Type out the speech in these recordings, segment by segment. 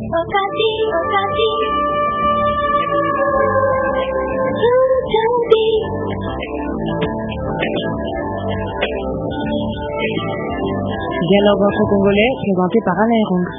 Dialogue entre Congolais, présenté par Alain Rong.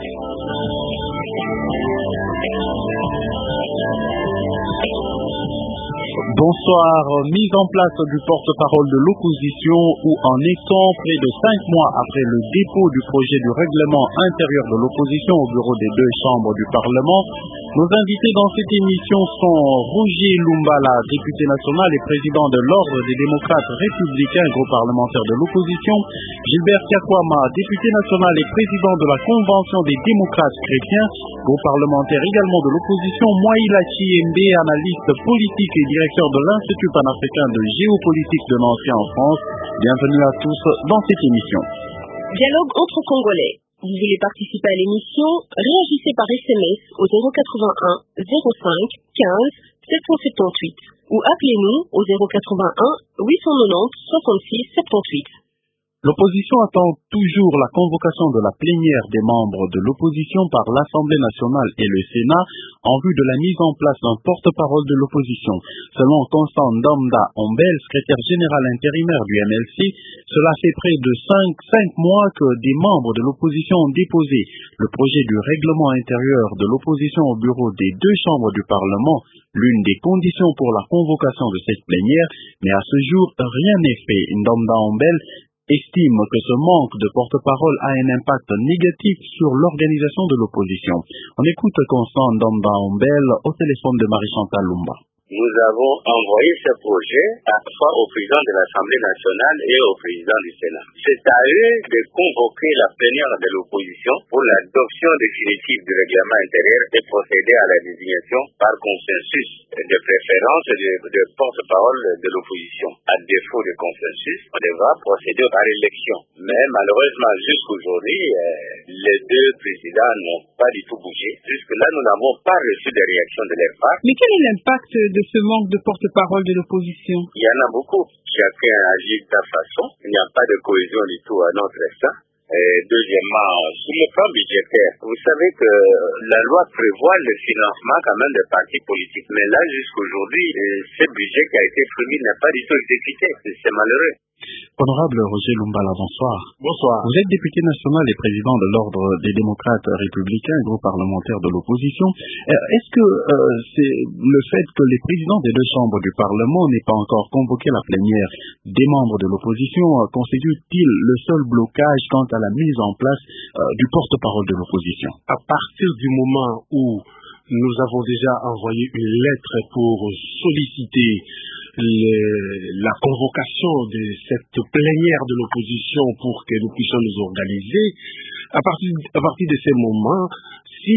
Bonsoir. Mise en place du porte-parole de l'opposition où en est-on près de 5 mois après le dépôt du projet du règlement intérieur de l'opposition au bureau des deux chambres du Parlement. Nos invités dans cette émission sont Roger Lumbala, député national et président de l'Ordre des démocrates républicains, groupe parlementaire de l'opposition, Gilbert Kiakwama, député national et président de la Convention des démocrates chrétiens, groupe parlementaire également de l'opposition, Mwaila Chiembe, analyste politique et directeur de l'Institut panafricain de géopolitique de Nancy en France. Bienvenue à tous dans cette émission. Dialogue entre Congolais. Vous voulez participer à l'émission? Réagissez par SMS au 081 05 15 778 ou appelez-nous au 081 890 66 78. L'opposition attend toujours la convocation de la plénière des membres de l'opposition par l'Assemblée nationale et le Sénat en vue de la mise en place d'un porte-parole de l'opposition. Selon Constant Ndamda Ombel, secrétaire général intérimaire du MLC, cela fait près de 5 mois que des membres de l'opposition ont déposé le projet du règlement intérieur de l'opposition au bureau des deux chambres du Parlement, l'une des conditions pour la convocation de cette plénière, mais à ce jour, rien n'est fait. Ndamda Ombel estime que ce manque de porte-parole a un impact négatif sur l'organisation de l'opposition. On écoute Constant Ndamda Ombel au téléphone de Marie-Chantal Lumba. Nous avons envoyé ce projet à la fois au président de l'Assemblée nationale et au président du Sénat. C'est à eux de convoquer la plénière de l'opposition pour l'adoption définitive du règlement intérieur et procéder à la désignation par consensus de préférence de porte-parole de l'opposition. À défaut de consensus, on devra procéder par élection. Mais malheureusement, jusqu'aujourd'hui, les deux présidents n'ont pas du tout bougé. Jusque-là, nous n'avons pas reçu de réaction de leur part. Mais quel est l'impact de ce manque de porte-parole de l'opposition? Il y en a beaucoup. Chacun agit de sa façon. Il n'y a pas de cohésion du tout à notre instant. Deuxièmement, sur le plan budgétaire, vous savez que la loi prévoit le financement quand même des partis politiques. Mais là, jusqu'aujourd'hui, ce budget qui a été promis n'est pas du tout exécuté. C'est malheureux. Honorable Roger Lumbala, bonsoir. Bonsoir. Vous êtes député national et président de l'Ordre des démocrates républicains, groupe parlementaire de l'opposition. Est-ce que c'est le fait que les présidents des deux chambres du Parlement n'aient pas encore convoqué la plénière des membres de l'opposition constitue-t-il le seul blocage quant à la mise en place du porte-parole de l'opposition? À partir du moment où nous avons déjà envoyé une lettre pour solliciter la convocation de cette plénière de l'opposition pour que nous puissions nous organiser, à partir de ce moment, si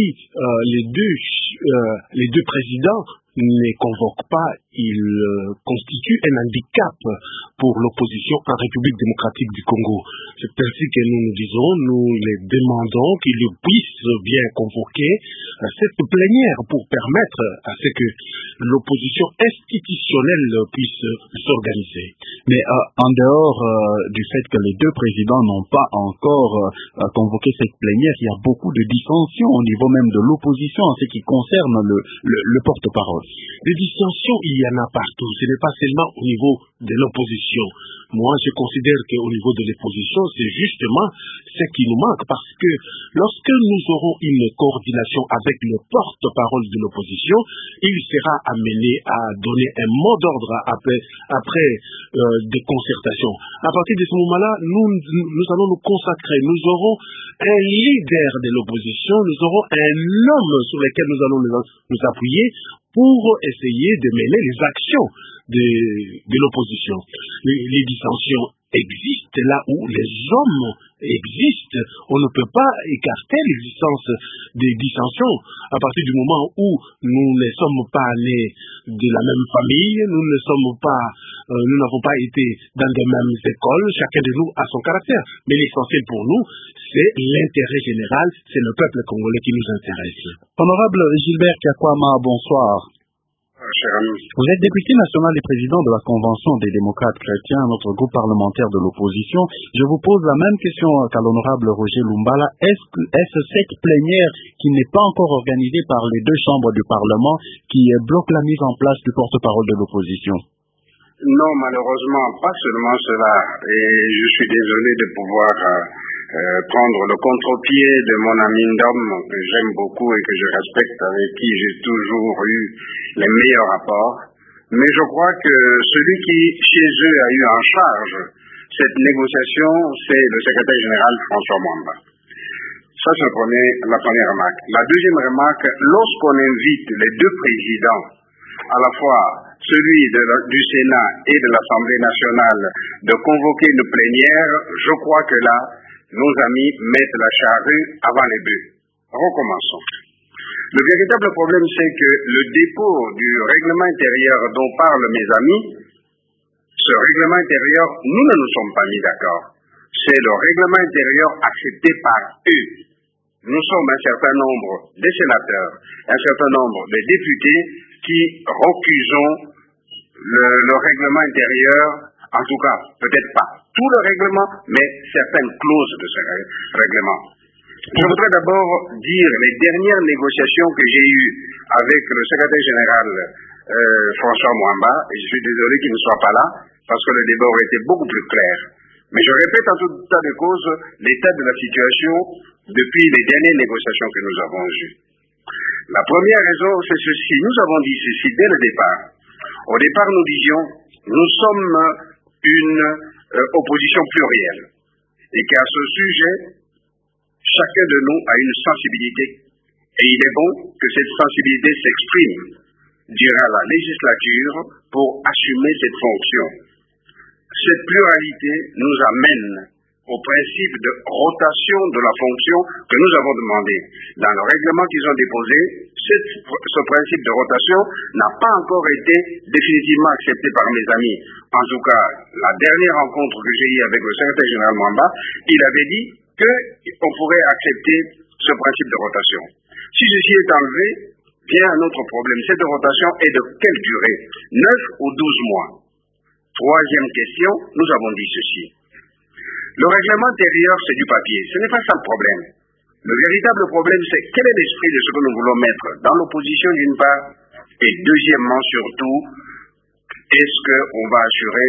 les deux présidents ne convoquent pas, il constitue un handicap pour l'opposition en République démocratique du Congo. C'est ainsi que nous nous disons, nous les demandons qu'ils puissent bien convoquer cette plénière pour permettre à ce que l'opposition institutionnelle puisse s'organiser. Mais en dehors du fait que les deux présidents n'ont pas encore convoqué cette plénière, il y a beaucoup de dissensions au niveau même de l'opposition en ce qui concerne le porte-parole. Les dissensions, il y en a partout. Ce n'est pas seulement au niveau de l'opposition. Moi, je considère qu'au niveau de l'opposition, c'est justement ce qui nous manque, parce que lorsque nous aurons une coordination avec le porte-parole de l'opposition, il sera amené à donner un mot d'ordre après des concertations. À partir de ce moment-là, nous allons nous consacrer. Nous aurons un leader de l'opposition, nous aurons un homme sur lequel nous allons nous appuyer pour essayer de mener les actions de l'opposition. Les dissensions existent là où les hommes existent. On ne peut pas écarter l'existence des dissensions à partir du moment où nous ne sommes pas nés de la même famille, nous n'avons pas été dans les mêmes écoles, chacun de nous a son caractère. Mais l'essentiel pour nous, c'est l'intérêt général, c'est le peuple congolais qui nous intéresse. Honorable Gilbert Kiakwama, bonsoir. cher ami. Vous êtes député national et président de la Convention des démocrates chrétiens, notre groupe parlementaire de l'opposition. Je vous pose la même question qu'à l'honorable Roger Lumbala. Est-ce cette plénière qui n'est pas encore organisée par les deux chambres du Parlement qui bloque la mise en place du porte-parole de l'opposition? Non, malheureusement, pas seulement cela. Et je suis désolé de pouvoir prendre le contre-pied de mon ami Ndom, que j'aime beaucoup et que je respecte, avec qui j'ai toujours eu les meilleurs rapports. Mais je crois que celui qui, chez eux, a eu en charge cette négociation, c'est le secrétaire général François Mwamba. Ça, c'est la première remarque. La deuxième remarque, lorsqu'on invite les deux présidents, à la fois celui du Sénat et de l'Assemblée nationale, de convoquer une plénière, je crois que là, nos amis mettent la charrue avant les bœufs. Recommençons. Le véritable problème, c'est que le dépôt du règlement intérieur dont parlent mes amis, ce règlement intérieur, nous ne nous sommes pas mis d'accord. C'est le règlement intérieur accepté par eux. Nous sommes un certain nombre de sénateurs, un certain nombre de députés qui recusons le règlement intérieur, en tout cas, peut-être pas tout le règlement, mais certaines clauses de ce règlement. Je voudrais d'abord dire les dernières négociations que j'ai eues avec le secrétaire général François Mwamba, et je suis désolé qu'il ne soit pas là, parce que le débat aurait été beaucoup plus clair. Mais je répète en tout état de cause l'état de la situation depuis les dernières négociations que nous avons eues. La première raison, c'est ceci. Nous avons dit ceci dès le départ. Au départ, nous disions, nous sommes une opposition plurielle. Et qu'à ce sujet, chacun de nous a une sensibilité. Et il est bon que cette sensibilité s'exprime durant la législature pour assumer cette fonction. Cette pluralité nous amène au principe de rotation de la fonction que nous avons demandé. Dans le règlement qu'ils ont déposé, ce principe de rotation n'a pas encore été définitivement accepté par mes amis. En tout cas, la dernière rencontre que j'ai eue avec le secrétaire général Mwamba, il avait dit qu'on pourrait accepter ce principe de rotation. Si ceci est enlevé, vient un autre problème. Cette rotation est de quelle durée? 9 ou 12 mois. Troisième question, nous avons dit ceci. Le règlement intérieur, c'est du papier. Ce n'est pas ça le problème. Le véritable problème, c'est quel est l'esprit de ce que nous voulons mettre dans l'opposition d'une part, et deuxièmement surtout, est-ce qu'on va assurer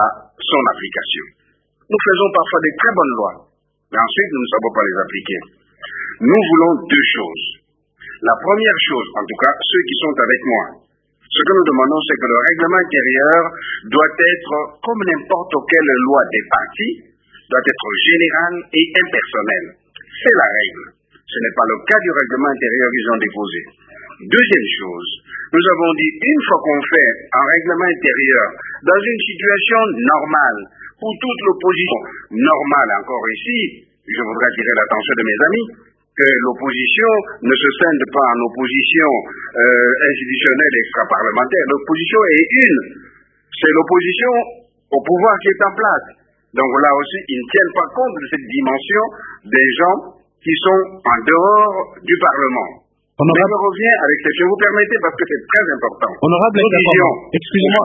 son application? Nous faisons parfois de très bonnes lois, mais ensuite nous ne savons pas les appliquer. Nous voulons deux choses. La première chose, en tout cas ceux qui sont avec moi, ce que nous demandons, c'est que le règlement intérieur doit être, comme n'importe quelle loi des partis, doit être général et impersonnel. C'est la règle. Ce n'est pas le cas du règlement intérieur qu'ils ont déposé. Deuxième chose, nous avons dit, une fois qu'on fait un règlement intérieur dans une situation normale, pour toute l'opposition normale encore ici, je voudrais attirer l'attention de mes amis, que l'opposition ne se scinde pas en opposition institutionnelle et extra-parlementaire. L'opposition est une. C'est l'opposition au pouvoir qui est en place. Donc là aussi, ils ne tiennent pas compte de cette dimension des gens qui sont en dehors du Parlement. Mais je reviens à l'exception. Vous permettez, parce que c'est très important. Honorable, excusez-moi.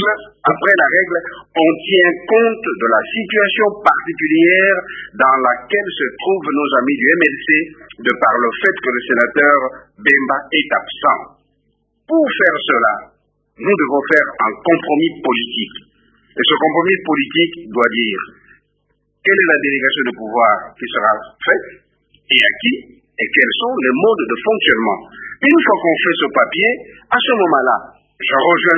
Après la règle, on tient compte de la situation particulière dans laquelle se trouvent nos amis du MLC, de par le fait que le sénateur Bemba est absent. Pour faire cela, nous devons faire un compromis politique. Et ce compromis politique doit dire quelle est la délégation de pouvoir qui sera faite et à qui et quels sont les modes de fonctionnement. Une fois qu'on fait ce papier, à ce moment-là, je rejoins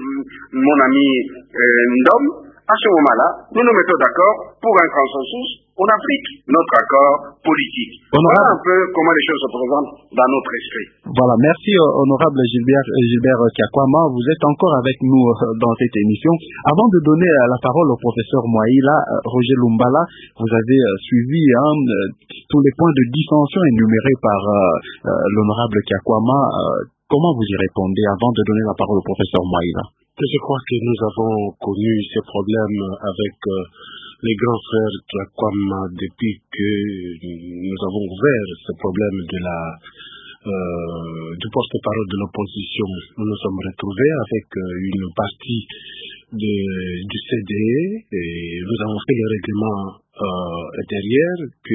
mon ami Ndom, à ce moment-là, nous nous mettons d'accord pour un consensus, on applique notre accord politique. Voilà un peu comment les choses se présentent dans notre esprit. Voilà, merci honorable Gilbert Kiakwama, vous êtes encore avec nous dans cette émission. Avant de donner la parole au professeur Mwaila, Roger Lumbala, vous avez suivi tous les points de dissension énumérés par l'honorable Kiakwama. Comment vous y répondez avant de donner la parole au professeur Mwaila? Je crois que nous avons connu ces problèmes avec les grands frères Kiakwama depuis que nous avons ouvert ce problème de la du porte-parole de l'opposition, nous nous sommes retrouvés avec une partie du CDE et nous avons fait le règlement intérieur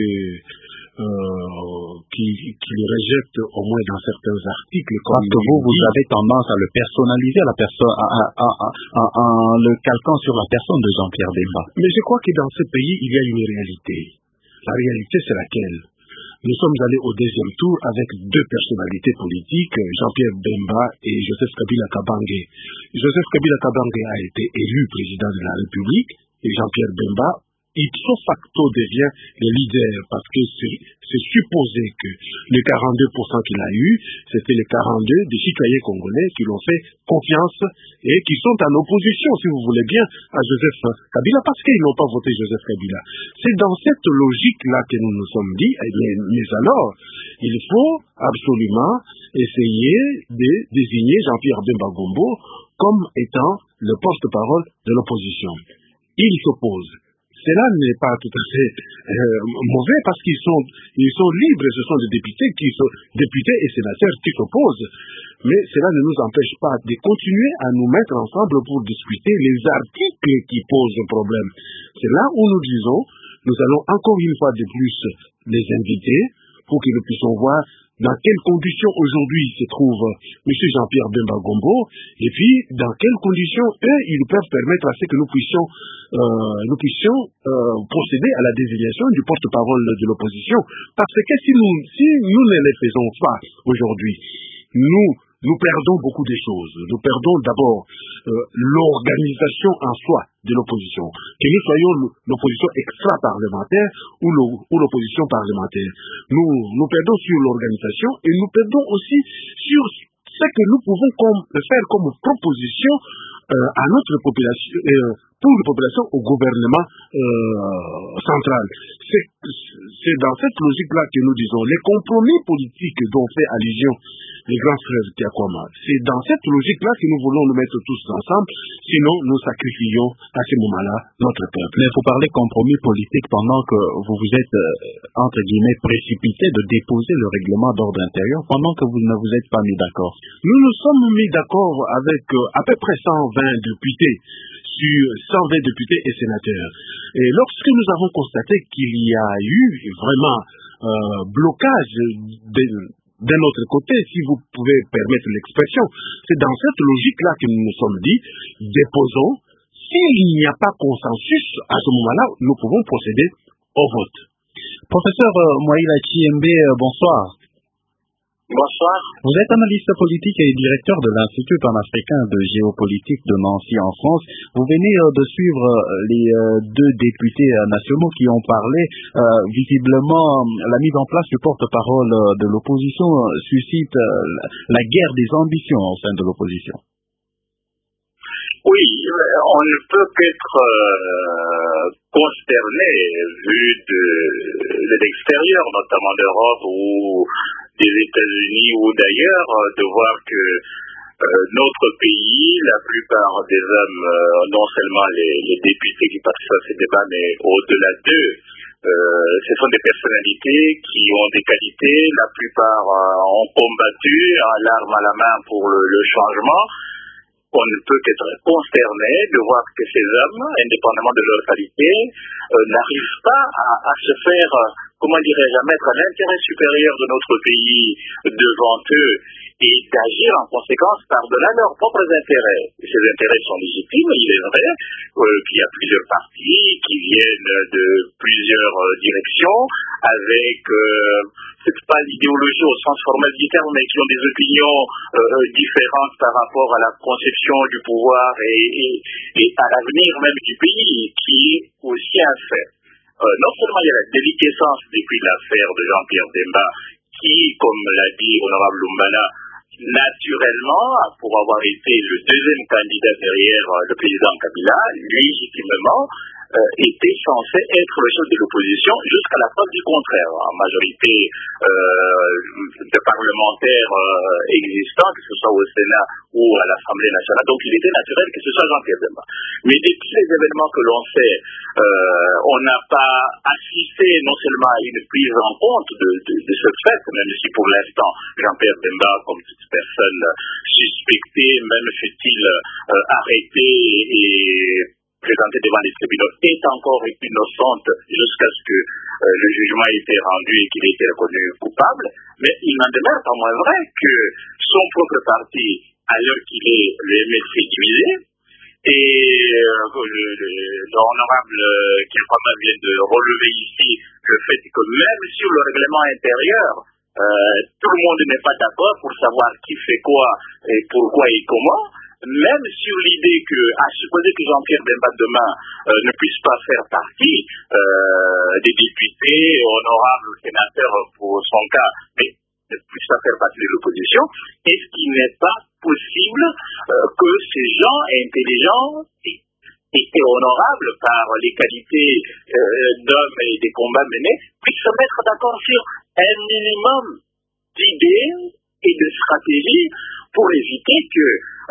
qui le rejette au moins dans certains articles. Parce que vous avez tendance à le personnaliser à la personne, en le calquant sur la personne de Jean-Pierre Bemba. Mais je crois que dans ce pays, il y a une réalité. La réalité, c'est laquelle? Nous sommes allés au deuxième tour avec deux personnalités politiques, Jean-Pierre Bemba et Joseph Kabila Kabange. Joseph Kabila Kabange a été élu président de la République et Jean-Pierre Bemba, ipso facto, devient le leader parce que c'est supposé que les 42% qu'il a eu, c'était les 42 des citoyens congolais qui l'ont fait confiance et qui sont en opposition, si vous voulez bien, à Joseph Kabila parce qu'ils n'ont pas voté Joseph Kabila. C'est dans cette logique-là que nous nous sommes dit, mais alors, il faut absolument essayer de désigner Jean-Pierre Bemba Gombo comme étant le porte-parole de l'opposition. Il s'oppose. Cela n'est pas tout à fait mauvais parce qu'ils sont libres, ce sont des députés et sénateurs qui s'opposent. Mais cela ne nous empêche pas de continuer à nous mettre ensemble pour discuter les articles qui posent problème. C'est là où nous disons, nous allons encore une fois de plus les inviter pour que nous puissions voir dans quelles conditions aujourd'hui se trouve M. Jean-Pierre Bemba Gombo, et puis dans quelles conditions eux, ils peuvent permettre à ce que nous puissions procéder à la désignation du porte-parole de l'opposition. Parce que si nous ne les faisons pas aujourd'hui, nous perdons beaucoup de choses. Nous perdons d'abord l'organisation en soi de l'opposition. Que nous soyons l'opposition extra-parlementaire ou l'opposition parlementaire. Nous perdons sur l'organisation et nous perdons aussi sur ce que nous pouvons faire comme proposition à notre population, pour la population au gouvernement central. C'est dans cette logique-là que nous disons les compromis politiques dont fait allusion les grands frères Tiakwama. C'est dans cette logique-là que nous voulons nous mettre tous ensemble, sinon nous sacrifions à ce moment-là notre peuple. Mais vous parlez compromis politique pendant que vous vous êtes, entre guillemets, précipité de déposer le règlement d'ordre intérieur, pendant que vous ne vous êtes pas mis d'accord. Nous nous sommes mis d'accord avec à peu près 120 députés sur 120 députés et sénateurs. Et lorsque nous avons constaté qu'il y a eu vraiment blocage d'un autre côté, si vous pouvez permettre l'expression, c'est dans cette logique-là que nous nous sommes dit, déposons, s'il n'y a pas consensus, à ce moment-là, nous pouvons procéder au vote. Professeur Moïla Chiembe, bonsoir. Bonsoir. Vous êtes analyste politique et directeur de l'Institut panafricain de géopolitique de Nancy en France. Vous venez de suivre les deux députés nationaux qui ont parlé. Visiblement, la mise en place du porte-parole de l'opposition suscite la guerre des ambitions au sein de l'opposition. Oui, on ne peut qu'être consterné vu de l'extérieur, notamment d'Europe ou des États-Unis ou d'ailleurs, de voir que notre pays, la plupart des hommes, non seulement les députés qui participent à ces débats, mais au-delà d'eux, ce sont des personnalités qui ont des qualités, la plupart ont combattu à l'arme à la main pour le changement. On ne peut qu'être consterné de voir que ces hommes, indépendamment de leur qualité, n'arrivent pas à se faire, comment dirais-je, à mettre l'intérêt supérieur de notre pays devant eux et d'agir en conséquence par-delà leurs propres intérêts. Ces intérêts sont légitimes, il est vrai qu'il y a plusieurs partis qui viennent de plusieurs directions avec c'est pas l'idéologie au sens formel du terme, mais qui ont des opinions différentes par rapport à la conception du pouvoir et à l'avenir même du pays, qui est aussi un fait. Non seulement il y a la déliquescence depuis l'affaire de Jean-Pierre Bemba, qui, comme l'a dit Honorable Lumbala, naturellement, pour avoir été le deuxième candidat derrière le président Kabila, légitimement, était censé être le chef de l'opposition jusqu'à la preuve du contraire. En majorité de parlementaires existants, que ce soit au Sénat ou à l'Assemblée nationale. Donc il était naturel que ce soit Jean-Pierre Bemba. Mais depuis les événements que l'on sait, on n'a pas assisté non seulement à une prise en compte de ce fait, même si pour l'instant Jean-Pierre Bemba, comme toute personne suspectée, même fut-il arrêté et présenté devant les tribunaux, est encore innocente jusqu'à ce que le jugement ait été rendu et qu'il ait été reconnu coupable. Mais il n'en demeure pas moins vrai que son propre parti, à l'heure qu'il est, le MLC divisé, et l'honorable Kiafama vient de relever ici le fait que même sur le règlement intérieur, tout le monde n'est pas d'accord pour savoir qui fait quoi et pourquoi et comment. Même sur l'idée que, à supposer que Jean-Pierre Bemba demain ne puisse pas faire partie des députés, honorables sénateurs pour son cas, mais ne puisse pas faire partie de l'opposition, est-ce qu'il n'est pas possible que ces gens intelligents et honorables par les qualités d'hommes et des combats menés puissent se mettre d'accord sur un minimum d'idées et de stratégies pour éviter que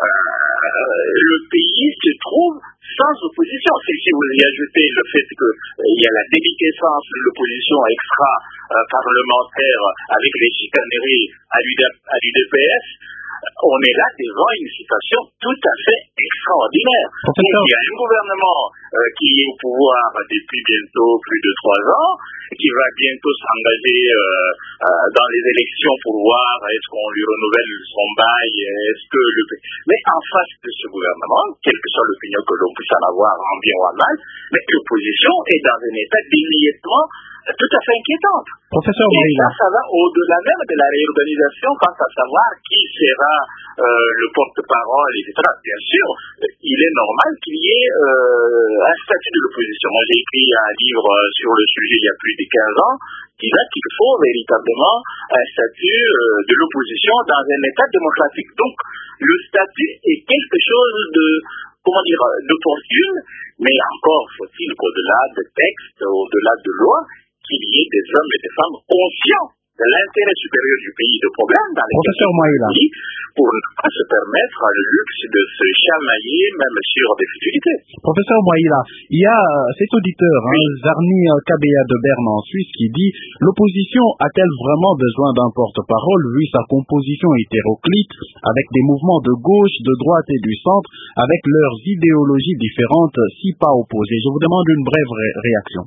le pays se trouve sans opposition. Si vous y ajoutez le fait qu'il y a la déliquescence de l'opposition extra-parlementaire avec les chicaneries à l'UDPS, on est là devant une situation tout à fait extraordinaire. Donc, il y a un gouvernement qui est au pouvoir depuis bientôt plus de 3 ans, qui va bientôt s'engager dans les élections pour voir est-ce qu'on lui renouvelle son bail, mais en face de ce gouvernement, quelle que soit l'opinion que l'on puisse en avoir en bien ou en mal, mais l'opposition est dans un état d'émiettement tout à fait inquiétante. Professeur Moïla, ça va au-delà même de la réorganisation quant à savoir qui sera le porte-parole, etc. Bien sûr, il est normal qu'il y ait un statut de l'opposition. Moi, j'ai écrit un livre sur le sujet il y a plus de 15 ans, qui dit qu'il faut véritablement un statut de l'opposition dans un État démocratique. Donc, le statut est quelque chose d'opportune, mais encore faut-il qu'au-delà de textes, au-delà de lois, qu'il y ait des hommes et des femmes conscients de l'intérêt supérieur du pays, de problèmes dans les pays, pour ne pas se permettre le luxe de se chamailler même sur des futilités. Professeur Moïla, il y a cet auditeur, Zarni Kabea de Berne en Suisse, qui dit « L'opposition a-t-elle vraiment besoin d'un porte-parole vu sa composition hétéroclite avec des mouvements de gauche, de droite et du centre, avec leurs idéologies différentes, si pas opposées ?» Je vous demande une brève réaction.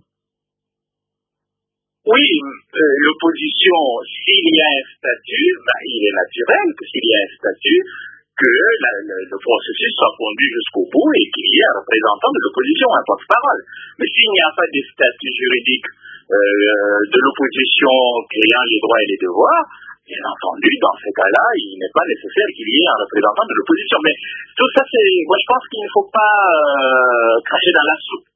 Oui, l'opposition, s'il y a un statut, il est naturel que s'il y a un statut, que le processus soit conduit jusqu'au bout et qu'il y ait un représentant de l'opposition, un porte-parole. Mais s'il n'y a pas de statut juridique de l'opposition créant les droits et les devoirs, bien entendu, dans ces cas-là, il n'est pas nécessaire qu'il y ait un représentant de l'opposition. Mais tout ça, moi je pense qu'il ne faut pas cracher dans la soupe.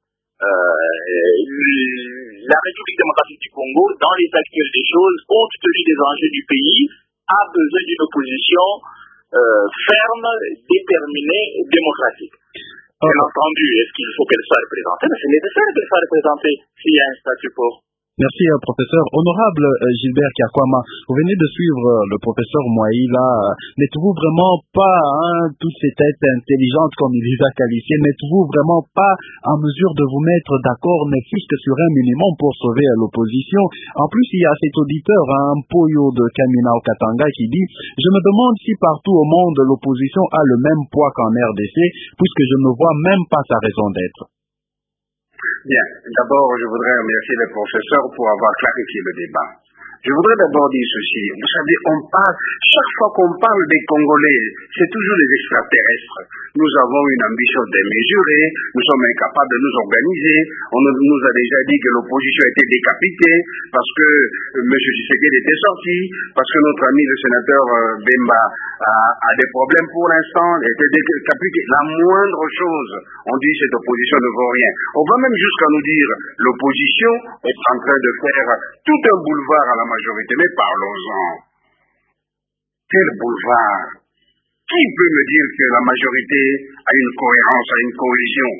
La République démocratique du Congo, dans l'état actuel des choses, compte tenu des enjeux du pays, a besoin d'une opposition ferme, déterminée, démocratique. Bien entendu, est-ce qu'il faut qu'elle soit représentée? Mais c'est nécessaire qu'elle soit représentée s'il y a un statut quo. Merci, professeur. Honorable Gilbert Kiakwama, vous venez de suivre le professeur Moïla. N'êtes-vous vraiment pas, toutes ces têtes intelligentes comme il les a qualifiées, n'êtes-vous vraiment pas en mesure de vous mettre d'accord, ne fût-ce que sur un minimum pour sauver l'opposition? En plus, il y a cet auditeur, Mpoyo de Kamina au Katanga, qui dit « Je me demande si partout au monde l'opposition a le même poids qu'en RDC, puisque je ne vois même pas sa raison d'être. » Bien. D'abord, je voudrais remercier les professeurs pour avoir clarifié le débat. Je voudrais d'abord dire ceci. Vous savez, chaque fois qu'on parle des Congolais, c'est toujours les extraterrestres. Nous avons une ambition démesurée, nous sommes incapables de nous organiser. On nous a déjà dit que l'opposition était décapitée parce que M. Tshisekedi était sorti, parce que notre ami le sénateur Bemba a des problèmes pour l'instant, était décapité. La moindre chose, on dit cette opposition ne vaut rien. On va même jusqu'à nous dire l'opposition est en train de faire tout un boulevard à la majorité. Mais parlons-en. Quel boulevard? Qui peut me dire que la majorité a une cohérence, a une cohésion?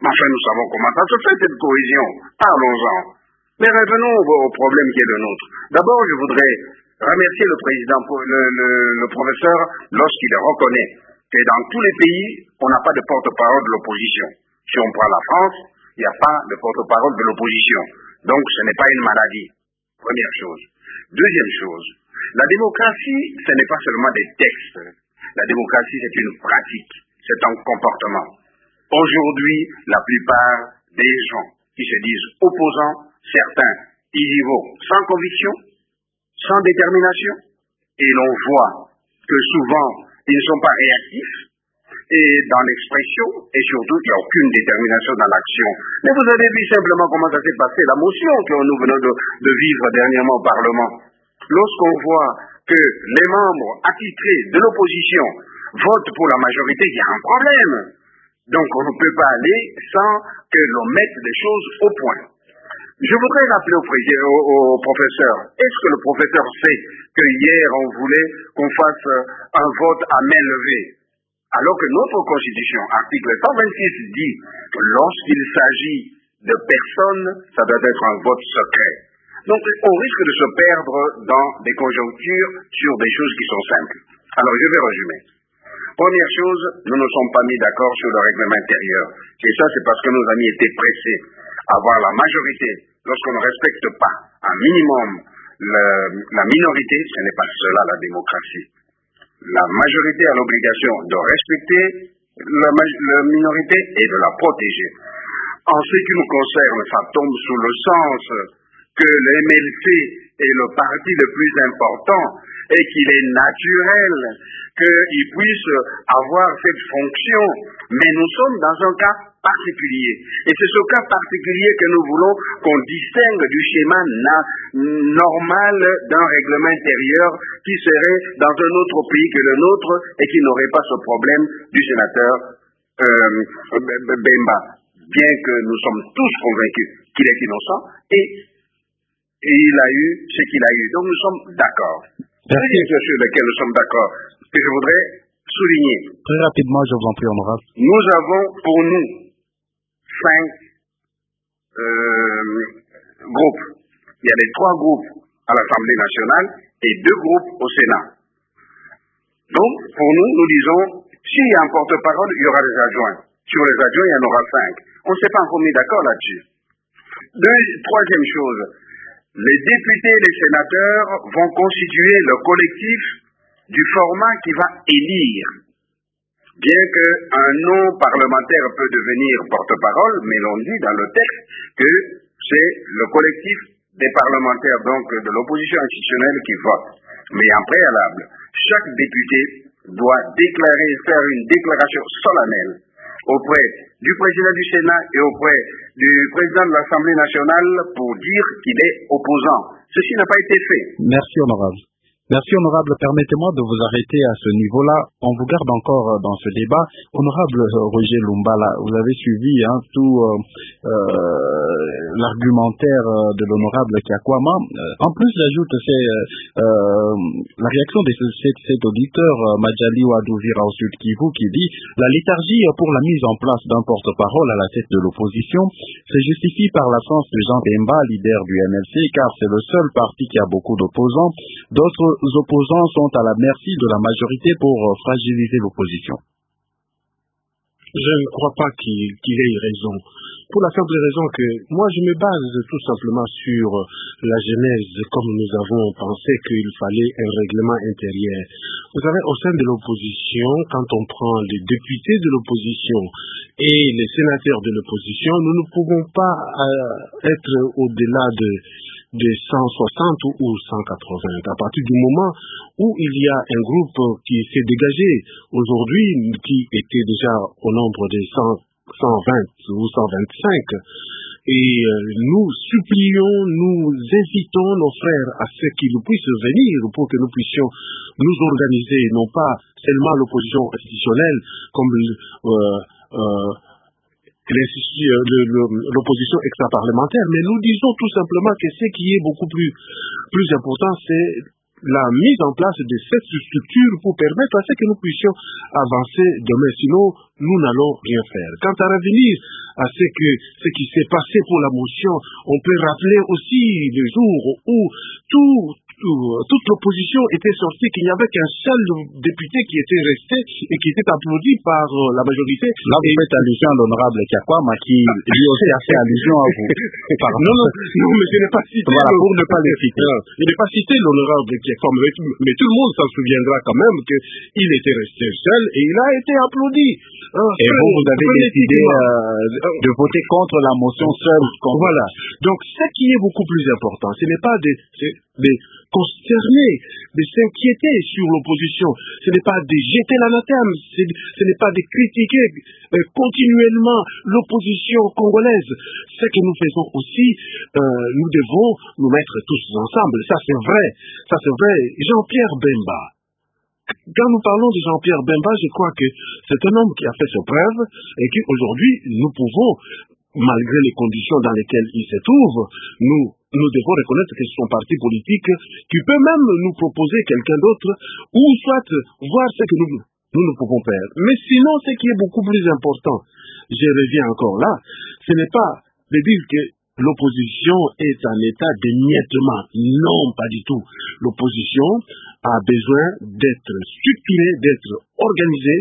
Enfin, nous savons comment ça se fait, cette cohésion. Parlons-en. Mais revenons au problème qui est le nôtre. D'abord, je voudrais remercier le président, le professeur, lorsqu'il reconnaît que dans tous les pays, on n'a pas de porte-parole de l'opposition. Si on prend la France, il n'y a pas de porte-parole de l'opposition. Donc, ce n'est pas une maladie. Première chose. Deuxième chose, la démocratie, ce n'est pas seulement des textes. La démocratie, c'est une pratique, c'est un comportement. Aujourd'hui, la plupart des gens qui se disent opposants, certains, ils y vont sans conviction, sans détermination, et l'on voit que souvent, ils ne sont pas réactifs, et dans l'expression, et surtout, il n'y a aucune détermination dans l'action. Mais vous avez vu simplement comment ça s'est passé, la motion que nous venons de vivre dernièrement au Parlement. Lorsqu'on voit que les membres attitrés de l'opposition votent pour la majorité, il y a un problème. Donc on ne peut pas aller sans que l'on mette des choses au point. Je voudrais rappeler au professeur, est-ce que le professeur sait que hier on voulait qu'on fasse un vote à main levée, alors que notre Constitution, article 126, dit que lorsqu'il s'agit de personnes, ça doit être un vote secret. Donc on risque de se perdre dans des conjonctures sur des choses qui sont simples. Alors je vais résumer. Première chose, nous ne sommes pas mis d'accord sur le règlement intérieur. Et ça, c'est parce que nos amis étaient pressés à avoir la majorité. Lorsqu'on ne respecte pas un minimum la minorité, ce n'est pas cela la démocratie. La majorité a l'obligation de respecter la minorité et de la protéger. En ce qui nous concerne, ça tombe sous le sens que le MLC est le parti le plus important et qu'il est naturel qu'il puisse avoir cette fonction. Mais nous sommes dans un cas particulier. Et c'est ce cas particulier que nous voulons qu'on distingue du schéma normal d'un règlement intérieur qui serait dans un autre pays que le nôtre et qui n'aurait pas ce problème du sénateur Bemba. Bien que nous sommes tous convaincus qu'il est innocent et il a eu ce qu'il a eu. Donc nous sommes d'accord. Deuxième chose sur laquelle nous sommes d'accord, que je voudrais souligner. Très rapidement, je vous en prie, honorable. Nous avons pour nous 5 groupes. Il y a les 3 groupes à l'Assemblée nationale et 2 groupes au Sénat. Donc, pour nous, nous disons, s'il y a un porte-parole, il y aura des adjoints. Sur les adjoints, il y en aura 5. On ne s'est pas encore mis d'accord là-dessus. Troisième chose, les députés et les sénateurs vont constituer le collectif du format qui va élire. Bien qu'un non-parlementaire peut devenir porte-parole, mais l'on dit dans le texte que c'est le collectif des parlementaires, donc de l'opposition institutionnelle, qui vote. Mais en préalable, chaque député doit faire une déclaration solennelle auprès du président du Sénat et auprès du président de l'Assemblée nationale pour dire qu'il est opposant. Ceci n'a pas été fait. Merci, honorable. Merci, honorable. Permettez-moi de vous arrêter à ce niveau-là. On vous garde encore dans ce débat. Honorable Roger Lumbala, vous avez suivi tout l'argumentaire de l'honorable Kiakwama. En plus, j'ajoute la réaction de cet auditeur, Majali Wadouvira au Sud Kivu, qui dit « La léthargie pour la mise en place d'un porte-parole à la tête de l'opposition se justifie par l'absence de Jean Bemba, leader du MLC, car c'est le seul parti qui a beaucoup d'opposants. D'autres opposants sont à la merci de la majorité pour fragiliser l'opposition. » Je ne crois pas qu'il ait raison. Pour la simple raison que moi je me base tout simplement sur la genèse, comme nous avons pensé qu'il fallait un règlement intérieur. Vous savez, au sein de l'opposition, quand on prend les députés de l'opposition et les sénateurs de l'opposition, nous ne pouvons pas être au-delà de 160 ou 180. À partir du moment où il y a un groupe qui s'est dégagé aujourd'hui, qui était déjà au nombre de 120 ou 125, et nous supplions, nous invitons nos frères à ce qu'ils puissent venir pour que nous puissions nous organiser, non pas seulement l'opposition institutionnelle, comme l'opposition extra-parlementaire, mais nous disons tout simplement que ce qui est beaucoup plus important, c'est la mise en place de cette structure pour permettre à ce que nous puissions avancer demain. Sinon, nous n'allons rien faire. Quant à revenir à ce qui s'est passé pour la motion, on peut rappeler aussi le jour où toute l'opposition était sortie, qu'il n'y avait qu'un seul député qui était resté et qui était applaudi par la majorité. Là, vous faites allusion à l'honorable Kiakwama qui lui aussi a fait allusion à vous. Non, mais je n'ai pas cité. Voilà, pour ne pas le citer. Je n'ai pas cité l'honorable Kiakwama, mais tout le monde s'en souviendra quand même qu'il était resté seul et il a été applaudi. Et vous avez décidé de voter contre la motion seule. Voilà. Donc, ce qui est beaucoup plus important, ce n'est pas de consterner, de s'inquiéter sur l'opposition. Ce n'est pas de jeter l'anathème, ce n'est pas de critiquer continuellement l'opposition congolaise. Ce que nous faisons aussi, nous devons nous mettre tous ensemble. Ça c'est vrai. Jean-Pierre Bemba. Quand nous parlons de Jean-Pierre Bemba, je crois que c'est un homme qui a fait ses preuves et qu'aujourd'hui, nous pouvons, malgré les conditions dans lesquelles il se trouve, nous devons reconnaître que c'est son parti politique qui peut même nous proposer quelqu'un d'autre ou soit voir ce que nous pouvons faire. Mais sinon, ce qui est beaucoup plus important, je reviens encore là, ce n'est pas de dire que l'opposition est en état d'émiettement. Non, pas du tout. L'opposition a besoin d'être structurée, d'être organisée,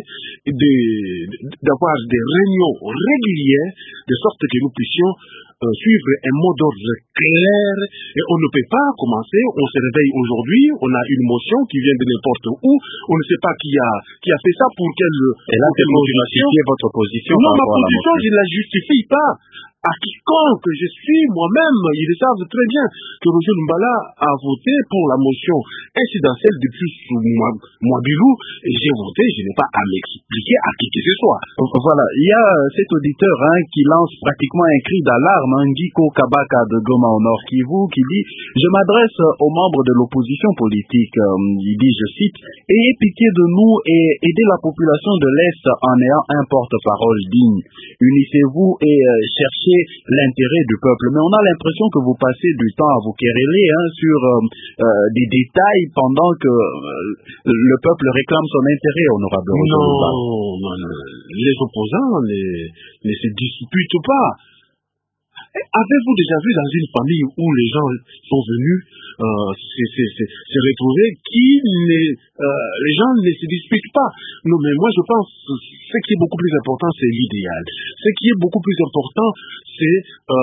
d'avoir des réunions régulières, de sorte que nous puissions suivre un mot d'ordre clair. Et on ne peut pas commencer, on se réveille aujourd'hui, on a une motion qui vient de n'importe où, on ne sait pas qui a fait ça, pour quelle... Et là, c'est pour justifier votre position. Non, ma position, je ne la justifie pas. À quiconque je suis, moi-même, ils savent très bien que Roger Lumbala a voté pour la motion incidentielle depuis Mouabilou, et j'ai voté, je n'ai pas à m'expliquer à qui que ce soit. Voilà, il y a cet auditeur qui lance pratiquement un cri d'alarme, Ngiko Kabaka de Goma au Nord Kivu, qui dit « Je m'adresse aux membres de l'opposition politique, il dit, je cite, « Ayez pitié de nous et aidez la population de l'Est en ayant un porte-parole digne. Unissez-vous et cherchez l'intérêt du peuple. » Mais on a l'impression que vous passez du temps à vous quereller sur des détails pendant que le peuple réclame son intérêt, honorable. Non. Les opposants ne se disputent pas. Avez-vous déjà vu dans une famille où les gens sont venus se retrouver les gens ne se disputent pas? Non, mais moi je pense ce qui est beaucoup plus important, c'est l'idéal. Ce qui est beaucoup plus important, c'est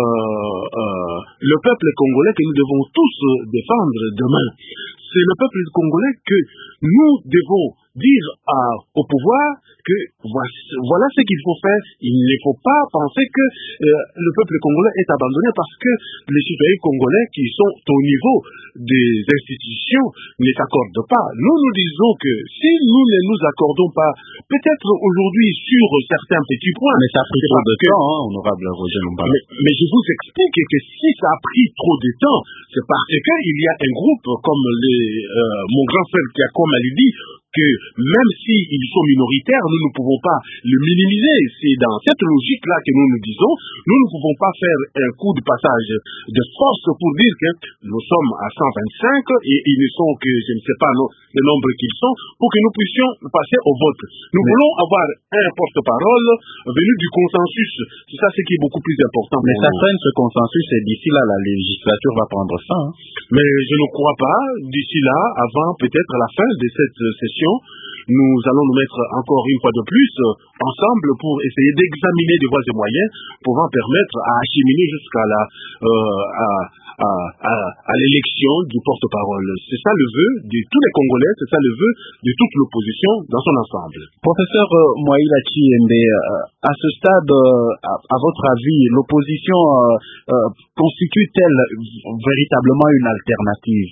le peuple congolais que nous devons tous défendre demain. C'est le peuple congolais que nous devons dire au pouvoir que voilà ce qu'il faut faire. Il ne faut pas penser que le peuple congolais est abandonné parce que les citoyens congolais qui sont au niveau des institutions ne s'accordent pas. Nous disons que si nous ne nous accordons pas, peut-être aujourd'hui sur certains petits points... Mais ça a pris trop de temps, honorable Roger Lumbala. Mais je vous explique que si ça a pris trop de temps, c'est parce qu'il y a un groupe comme mon grand frère Kiakwama l'a dit, que même s'ils sont minoritaires, nous ne pouvons pas le minimiser. C'est dans cette logique-là que nous nous disons, nous ne pouvons pas faire un coup de passage de force pour dire que nous sommes à 125 et ils ne sont que, je ne sais pas le nombre qu'ils sont, pour que nous puissions passer au vote. Nous voulons avoir un porte-parole venu du consensus. C'est ça ce qui est beaucoup plus important. Mais ça freine ce consensus et d'ici là, la législature va prendre fin. Mais je ne crois pas. D'ici là, avant peut-être la fin de cette session, nous allons nous mettre encore une fois de plus ensemble pour essayer d'examiner des voies et moyens pouvant permettre à acheminer jusqu'à à l'élection du porte-parole. C'est ça le vœu de tous les Congolais, c'est ça le vœu de toute l'opposition dans son ensemble. Professeur Moïla Chiembe, à ce stade, à votre avis, l'opposition constitue-t-elle véritablement une alternative?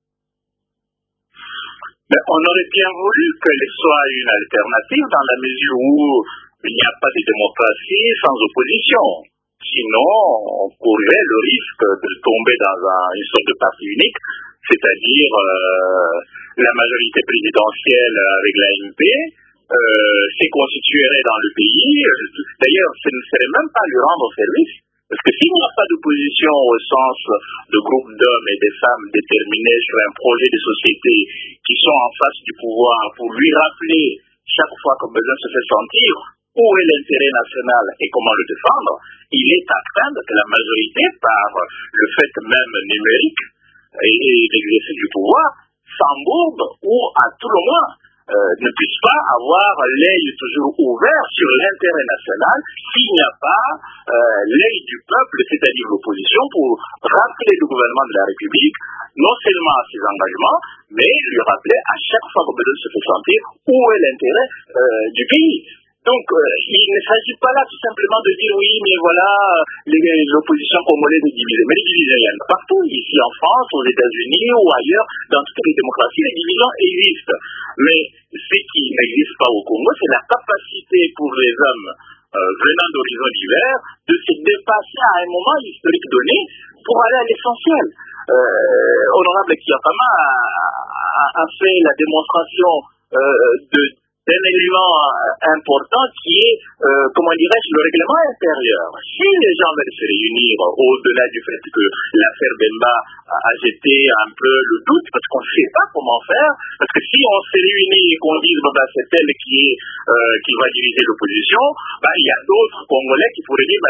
Mais on aurait bien voulu qu'elle soit une alternative dans la mesure où il n'y a pas de démocratie sans opposition. Sinon, on courrait le risque de tomber dans une sorte de parti unique, c'est-à-dire la majorité présidentielle avec l'ANP se constituerait dans le pays. D'ailleurs, ce ne serait même pas lui rendre service, Parce que s'il n'y a pas d'opposition au sens de groupes d'hommes et de femmes déterminés sur un projet de société qui sont en face du pouvoir pour lui rappeler chaque fois que besoin se fait sentir où est l'intérêt national et comment le défendre, il est à craindre que la majorité, par le fait même numérique et l'exercice du pouvoir, s'embourbe ou à tout le moins ne puisse pas avoir l'œil toujours ouvert sur l'intérêt national s'il n'y a pas l'œil du peuple, c'est-à-dire l'opposition, pour rappeler le gouvernement de la République non seulement à ses engagements, mais lui rappeler à chaque fois que besoin se fait sentir où est l'intérêt du pays. Donc, il ne s'agit pas là tout simplement de dire oui, mais voilà, l'opposition congolaise est divisée. Mais les divisions, il y en a partout, ici en France, aux États-Unis ou ailleurs, dans toutes les démocraties, les divisions existent. Mais ce qui n'existe pas au Congo, c'est la capacité pour les hommes venant d'horizons divers de se dépasser à un moment historique donné pour aller à l'essentiel. Honorable Kiakama a fait la démonstration d'un élément important qui est, comment dirais-je, le règlement intérieur. Si les gens veulent se réunir au-delà du fait que l'affaire Bemba a jeté un peu le doute, parce qu'on ne sait pas comment faire, parce que si on se réunit et qu'on dise c'est elle qui va diriger l'opposition, il y a d'autres Congolais qui pourraient dire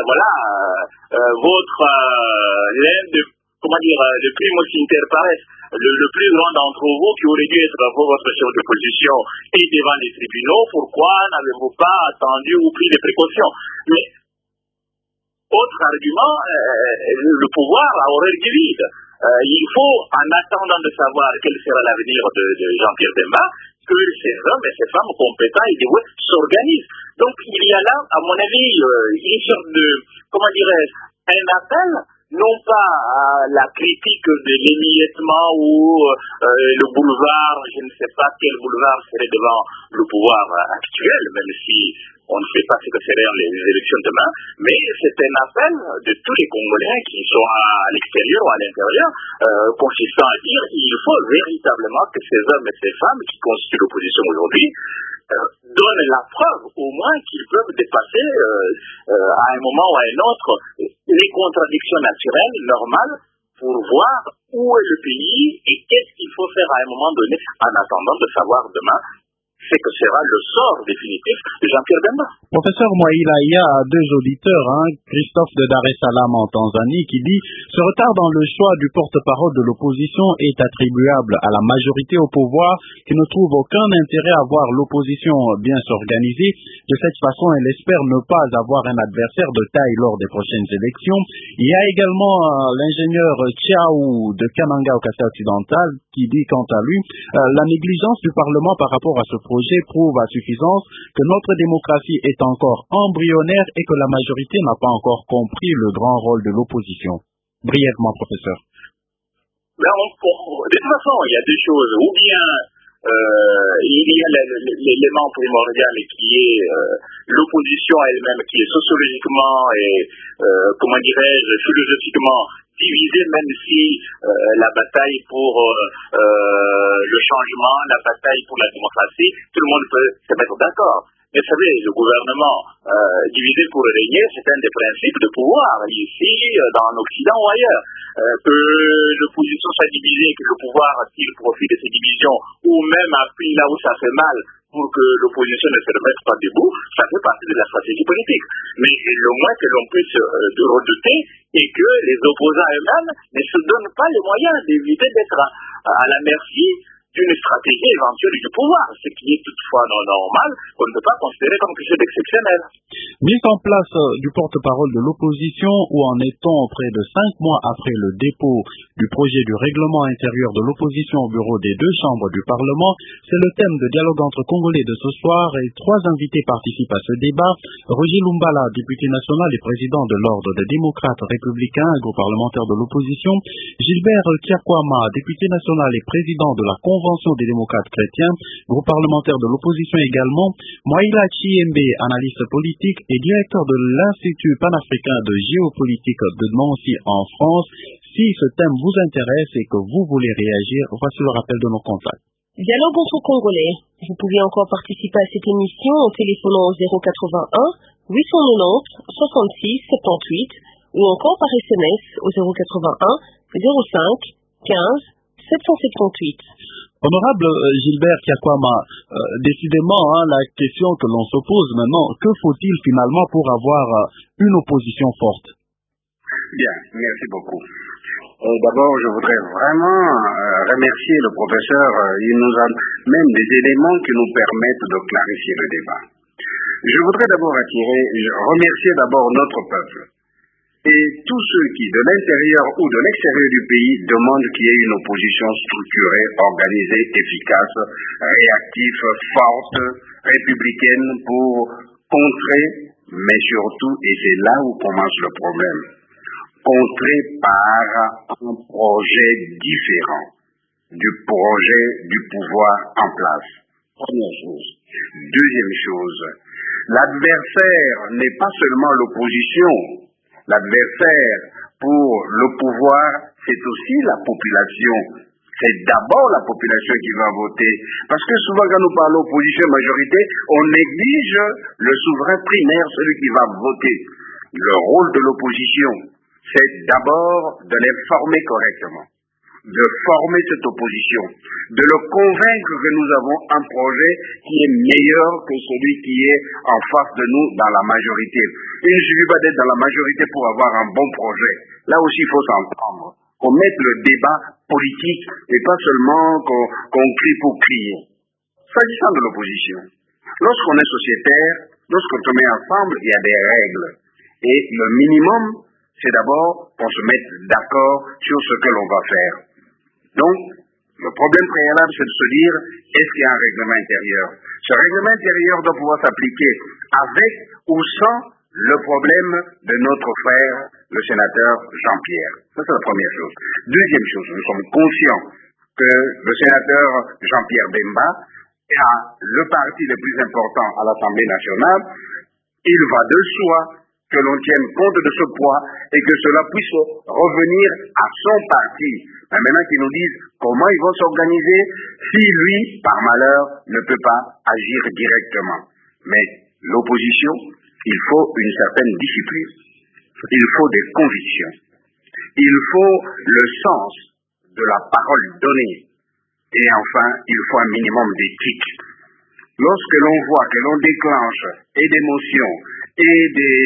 le primo inter pares, le plus grand d'entre vous qui aurait dû être votre chef d'opposition est devant les tribunaux, pourquoi n'avez-vous pas attendu ou pris des précautions? Mais, autre argument, le pouvoir a horaire du vide. Il faut, en attendant de savoir quel sera l'avenir de Jean-Pierre Bemba, que ces hommes et ces femmes compétents et dévoués s'organisent. Donc, il y a là, à mon avis, une sorte de, un appel, non pas à la critique de l'émiettement ou le boulevard, je ne sais pas quel boulevard serait devant le pouvoir actuel, même si on ne sait pas ce que seront les élections demain, mais c'est un appel de tous les Congolais qui sont à l'extérieur ou à l'intérieur, consistant à dire qu'il faut véritablement que ces hommes et ces femmes qui constituent l'opposition aujourd'hui donnent la preuve au moins qu'ils peuvent dépasser à un moment ou à un autre les contradictions naturelles, normales, pour voir où est le pays et qu'est-ce qu'il faut faire à un moment donné en attendant de savoir demain ce que sera le sort définitif de Jean-Pierre Bemba. Professeur Moïla, il y a deux auditeurs, Christophe de Dar es Salaam en Tanzanie, qui dit « Ce retard dans le choix du porte-parole de l'opposition est attribuable à la majorité au pouvoir qui ne trouve aucun intérêt à voir l'opposition bien s'organiser. De cette façon, elle espère ne pas avoir un adversaire de taille lors des prochaines élections. » Il y a également l'ingénieur Chiaou de Kananga au Kassai occidental qui dit quant à lui « La négligence du Parlement par rapport à ce projet prouve à suffisance que notre démocratie est encore embryonnaire et que la majorité n'a pas encore compris le grand rôle de l'opposition. » Brièvement, professeur. De toute façon, il y a deux choses. Ou bien il y a l'élément primordial qui est l'opposition elle-même, qui est sociologiquement et, philosophiquement divisée, même si la bataille pour le changement, la bataille pour la démocratie, tout le monde peut se mettre d'accord. Mais vous savez, le gouvernement divisé pour régner, c'est un des principes de pouvoir, ici, dans l'Occident ou ailleurs. Que l'opposition soit divisée, que le pouvoir tire profit de ces divisions, ou même appuie là où ça fait mal, pour que l'opposition ne se remette pas debout, ça fait partie de la stratégie politique. Mais le moins que l'on puisse redouter est que les opposants eux-mêmes ne se donnent pas les moyens d'éviter d'être à la merci d'une stratégie éventuelle du pouvoir, ce qui est toutefois non normal, qu'on ne peut pas considérer comme quelque chose d'exceptionnel. Mise en place du porte-parole de l'opposition, où en est-on près de 5 mois après le dépôt du projet du règlement intérieur de l'opposition au bureau des deux chambres du Parlement? C'est le thème de dialogue entre Congolais de ce soir et 3 invités participent à ce débat. Roger Lumbala, député national et président de l'Ordre des démocrates républicains, groupe parlementaire de l'opposition. Gilbert Kiakwama, député national et président de la Convention des démocrates chrétiens, groupe parlementaire de l'opposition également. Moïla Chiembe, analyste politique et directeur de l'Institut panafricain de géopolitique de Nancy en France. Si ce thème vous intéresse et que vous voulez réagir, voici le rappel de nos contacts. Dialogue entre Congolais. Vous pouvez encore participer à cette émission en téléphonant au 081 890 66 78 ou encore par SMS au 081 05 15 778. Honorable Gilbert Kiakwama, décidément, la question que l'on se pose maintenant, que faut-il finalement pour avoir une opposition forte? Bien, merci beaucoup. D'abord, je voudrais vraiment remercier le professeur. Il nous a même des éléments qui nous permettent de clarifier le débat. Je voudrais d'abord remercier d'abord notre peuple et tous ceux qui, de l'intérieur ou de l'extérieur du pays, demandent qu'il y ait une opposition structurée, organisée, efficace, réactive, forte, républicaine pour contrer, mais surtout, et c'est là où commence le problème, contrer par un projet différent du projet du pouvoir en place. Première chose. Deuxième chose, l'adversaire n'est pas seulement l'opposition. L'adversaire pour le pouvoir, c'est aussi la population. C'est d'abord la population qui va voter. Parce que souvent quand nous parlons opposition majorité, on néglige le souverain primaire, celui qui va voter. Le rôle de l'opposition, c'est d'abord de l'informer correctement, de former cette opposition, de le convaincre que nous avons un projet qui est meilleur que celui qui est en face de nous dans la majorité. Il ne suffit pas d'être dans la majorité pour avoir un bon projet. Là aussi, il faut s'entendre. Qu'on mette le débat politique et pas seulement qu'on crie pour crier. S'agissant de l'opposition, lorsqu'on est sociétaire, lorsqu'on se met ensemble, il y a des règles. Et le minimum, c'est d'abord qu'on se mette d'accord sur ce que l'on va faire. Donc, le problème préalable, c'est de se dire, est-ce qu'il y a un règlement intérieur? Ce règlement intérieur doit pouvoir s'appliquer avec ou sans le problème de notre frère, le sénateur Jean-Pierre. Ça, c'est la première chose. Deuxième chose, nous sommes conscients que le sénateur Jean-Pierre Bemba a le parti le plus important à l'Assemblée nationale. Il va de soi que l'on tienne compte de ce poids et que cela puisse revenir à son parti. Mais maintenant qu'ils nous disent comment ils vont s'organiser si lui, par malheur, ne peut pas agir directement. Mais l'opposition, il faut une certaine discipline. Il faut des convictions. Il faut le sens de la parole donnée. Et enfin, il faut un minimum d'éthique. Lorsque l'on voit que l'on déclenche et des motions et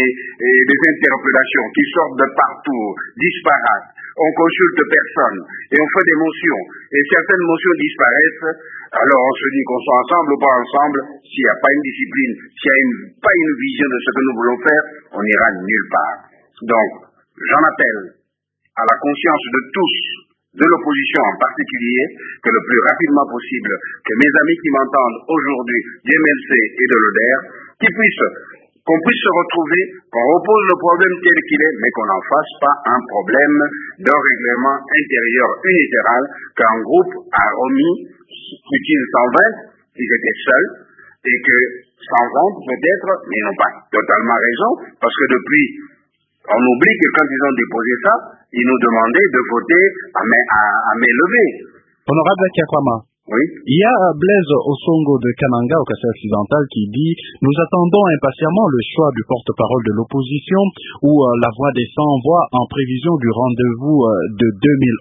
des interpellations qui sortent de partout, disparates, on consulte personne et on fait des motions et certaines motions disparaissent, alors on se dit qu'on soit ensemble ou pas ensemble, s'il n'y a pas une discipline, s'il n'y a pas une vision de ce que nous voulons faire, on n'ira nulle part. Donc, j'en appelle à la conscience de tous, de l'opposition en particulier, que le plus rapidement possible, que mes amis qui m'entendent aujourd'hui, du MLC et de l'ODER, qu'on puisse se retrouver, qu'on repose le problème tel qu'il est, mais qu'on n'en fasse pas un problème d'un règlement intérieur unilatéral qu'un groupe a remis, fut-il 120, ils étaient seuls, et que 120 peut-être, mais ils n'ont pas totalement raison, parce que depuis, on oublie que quand ils ont déposé ça, ils nous demandaient de voter à main levée. Honorable Kiakwama. Oui. Il y a Blaise Osongo de Kananga au Kassai occidental qui dit « Nous attendons impatiemment le choix du porte-parole de l'opposition ou la voix des 100 voix en prévision du rendez-vous de 2011. »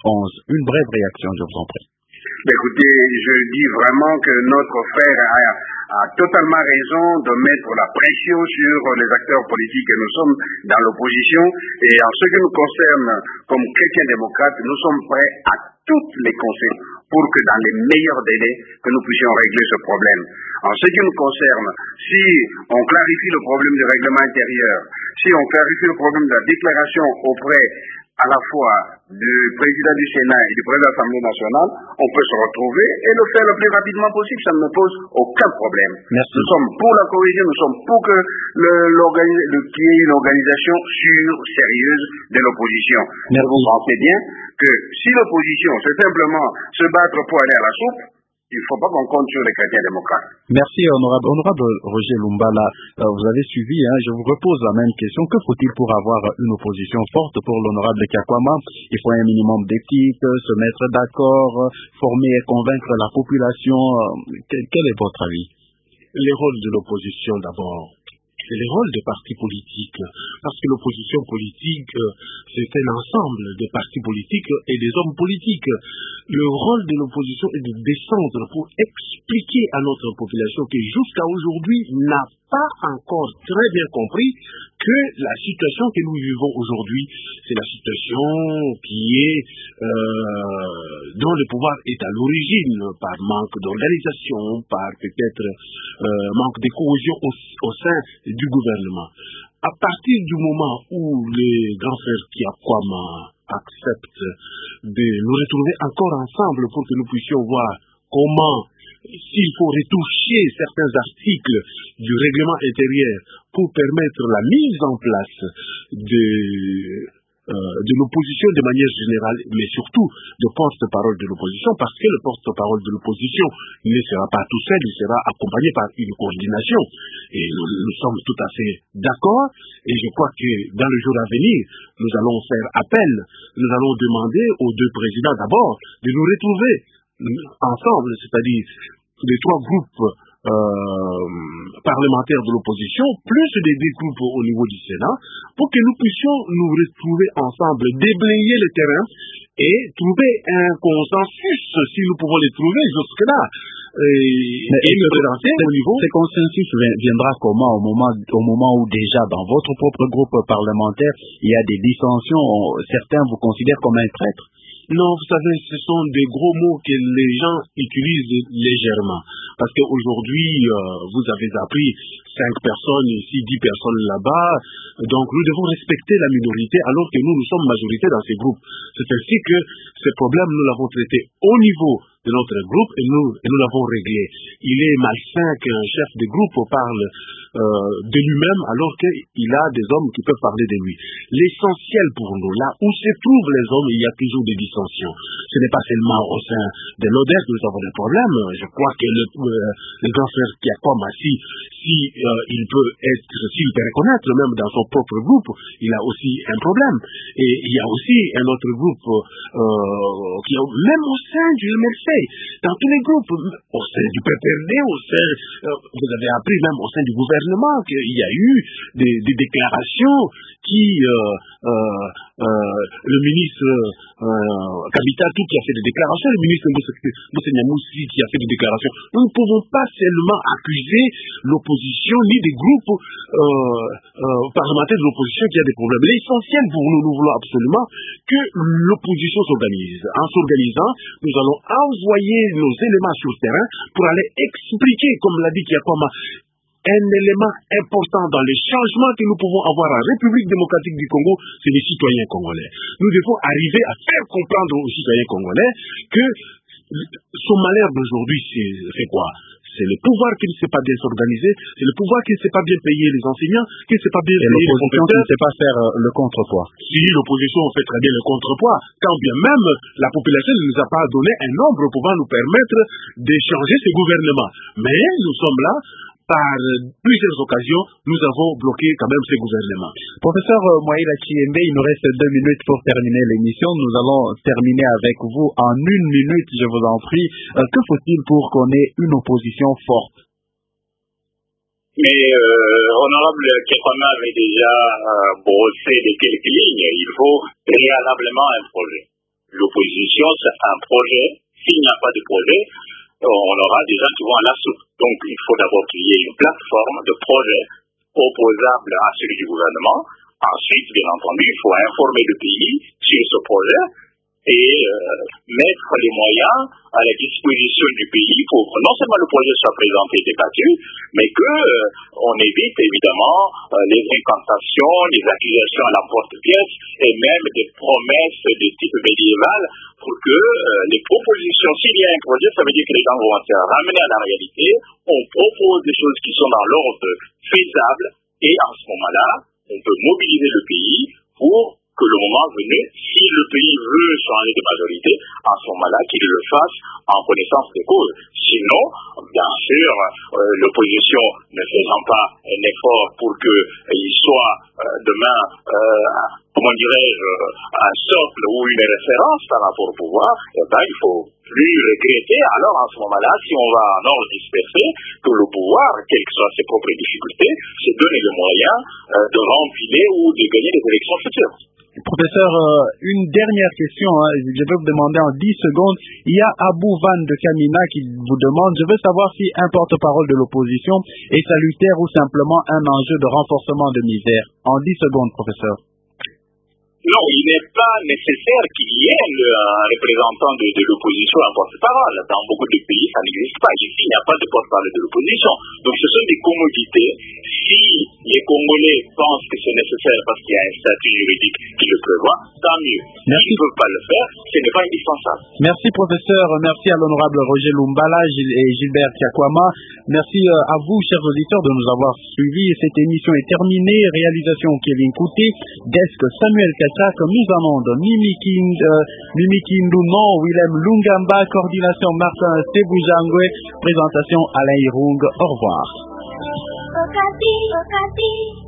Une brève réaction, je vous en prie. Écoutez, je dis vraiment que notre frère a totalement raison de mettre la pression sur les acteurs politiques et nous sommes dans l'opposition et en ce qui nous concerne comme chrétiens démocrates, nous sommes prêts à toutes les conseils pour que dans les meilleurs délais que nous puissions régler ce problème. En ce qui nous concerne, si on clarifie le problème du règlement intérieur, si on clarifie le problème de la déclaration auprès à la fois du président du Sénat et du président de l'Assemblée nationale, on peut se retrouver et le faire le plus rapidement possible. Ça ne me pose aucun problème. Merci. Nous sommes pour la cohésion, nous sommes pour que qu'il y ait une organisation sûre, sérieuse de l'opposition. Vous pensez bien que si l'opposition, c'est simplement se battre pour aller à la soupe, il ne faut pas qu'on compte sur les chrétiens démocrates. Merci, honorable Roger Lumbala. Vous avez suivi, je vous repose la même question. Que faut-il pour avoir une opposition forte pour l'honorable Kiakwama? Il faut un minimum d'éthique, se mettre d'accord, former et convaincre la population. Quel est votre avis? Les rôles de l'opposition d'abord. c'est le rôle des partis politiques. Parce que l'opposition politique, c'est un ensemble de partis politiques et des hommes politiques. Le rôle de l'opposition est de descendre pour expliquer à notre population qui jusqu'à aujourd'hui n'a pas encore très bien compris que la situation que nous vivons aujourd'hui, c'est la situation qui est dont le pouvoir est à l'origine par manque d'organisation, par peut-être manque de cohésion au sein du gouvernement. À partir du moment où les grands frères Kiakwama acceptent de nous retrouver encore ensemble pour que nous puissions voir comment, s'il faut retoucher certains articles du règlement intérieur pour permettre la mise en place de l'opposition de manière générale, mais surtout de porte-parole de l'opposition, parce que le porte-parole de l'opposition ne sera pas tout seul, il sera accompagné par une coordination. Et nous sommes tout à fait d'accord, et je crois que dans le jour à venir, nous allons faire appel, nous allons demander aux deux présidents d'abord de nous retrouver ensemble, c'est-à-dire les trois groupes parlementaires de l'opposition, plus des groupes au niveau du Sénat, pour que nous puissions nous retrouver ensemble, déblayer le terrain et trouver un consensus, si nous pouvons le trouver jusque-là. Et me relancer au niveau. Ce consensus viendra comment au moment où déjà dans votre propre groupe parlementaire, il y a des dissensions, certains vous considèrent comme un traître? Non, vous savez, ce sont des gros mots que les gens utilisent légèrement. Parce qu'aujourd'hui, vous avez appris 5 personnes ici, 10 personnes là-bas. Donc, nous devons respecter la minorité alors que nous sommes majorité dans ces groupes. C'est ainsi que ce problème, nous l'avons traité au niveau de notre groupe et nous l'avons réglé. Il est malsain qu'un chef de groupe parle de lui-même alors qu'il a des hommes qui peuvent parler de lui. L'essentiel pour nous, là où se trouvent les hommes, il y a toujours des dissensions. Ce n'est pas seulement au sein de l'ODES que nous avons des problèmes. Je crois que le grand frère Kiakwama, s'il peut reconnaître même dans son propre groupe, il a aussi un problème. Et il y a aussi un autre groupe qui est même au sein du MLC, dans tous les groupes, au sein du PPRD, vous avez appris même au sein du gouvernement qu'il y a eu des déclarations qui, le ministre Kabitatou qui a fait des déclarations, le ministre Mousseniamoussi qui a fait des déclarations. Nous ne pouvons pas seulement accuser l'opposition ni des groupes parlementaires de l'opposition qui a des problèmes. L'essentiel pour nous, nous voulons absolument que l'opposition s'organise. En s'organisant, nous allons envoyer nos éléments sur le terrain pour aller expliquer, comme l'a dit Kiakwama, un élément important dans les changements que nous pouvons avoir en République démocratique du Congo, c'est les citoyens congolais. Nous devons arriver à faire comprendre aux citoyens congolais que son malheur d'aujourd'hui, c'est quoi? C'est le pouvoir qui ne sait pas bien s'organiser, c'est le pouvoir qui ne sait pas bien payer les enseignants, qui ne sait pas bien payer les l'opposition qui ne sait pas faire le contrepoids. Si l'opposition fait très bien le contrepoids, quand bien même la population ne nous a pas donné un nombre pouvant nous permettre d'échanger ces gouvernements. Mais nous sommes là. Par plusieurs occasions, nous avons bloqué quand même ces gouvernements. Professeur Mwaila Chiembe, il nous reste 2 minutes pour terminer l'émission. Nous allons terminer avec vous en 1 minute, je vous en prie. Que faut-il pour qu'on ait une opposition forte? Mais honorable Kiakwama avait déjà brossé les quelques lignes. Il faut préalablement un projet. L'opposition, c'est un projet. S'il n'y a pas de projet, on aura des gens qui vont à la soupe. Donc, il faut d'abord qu'il y ait une plateforme de projet opposable à celui du gouvernement. Ensuite, bien entendu, il faut informer le pays sur ce projet et mettre les moyens à la disposition du pays pour que non seulement le projet soit présenté et débattu, mais qu'on évite évidemment les incantations, les accusations à la porte-pièce et même des promesses de type médiéval pour que les propositions, s'il y a un projet, ça veut dire que les gens vont se ramener à la réalité, on propose des choses qui sont dans l'ordre faisable et en ce moment-là, on peut mobiliser le pays pour que le moment venu, si le pays veut changer de majorité, en ce moment-là, qu'il le fasse en connaissance des causes. Sinon, bien sûr, l'opposition ne faisant pas un effort pour qu'il soit demain, comment dirais-je, un socle ou une référence par rapport au pouvoir, eh ben, il faut plus regretter. Alors à ce moment-là, si on va en ordre dispersé, que le pouvoir, quelles que soient ses propres difficultés, se donne les moyens de remplir ou de gagner des élections futures. Professeur, une dernière question, je vais vous demander en 10 secondes. Il y a Abou Van de Kamina qui vous demande, je veux savoir si un porte-parole de l'opposition est salutaire ou simplement un enjeu de renforcement de misère. En 10 secondes, professeur. Non, il n'est pas nécessaire qu'il y ait un représentant de l'opposition, un porte-parole. Dans beaucoup de pays, ça n'existe pas. Ici, il n'y a pas de porte-parole de l'opposition. Donc, ce sont des commodités. Si les Congolais pensent que c'est nécessaire parce qu'il y a un statut juridique qui le prévoit, tant mieux. S'ils ne peuvent pas le faire, ce n'est pas indispensable. Merci, professeur. Merci à l'honorable Roger Lumbala et Gilbert Tiakwama. Merci à vous, chers auditeurs, de nous avoir suivis. Cette émission est terminée. Réalisation Kevin Kouté, desk Samuel Kachak, mise en onde Mimi Kinduno, Willem Lungamba, coordination Martin Sebujangwe, présentation Alain Irung. Au revoir.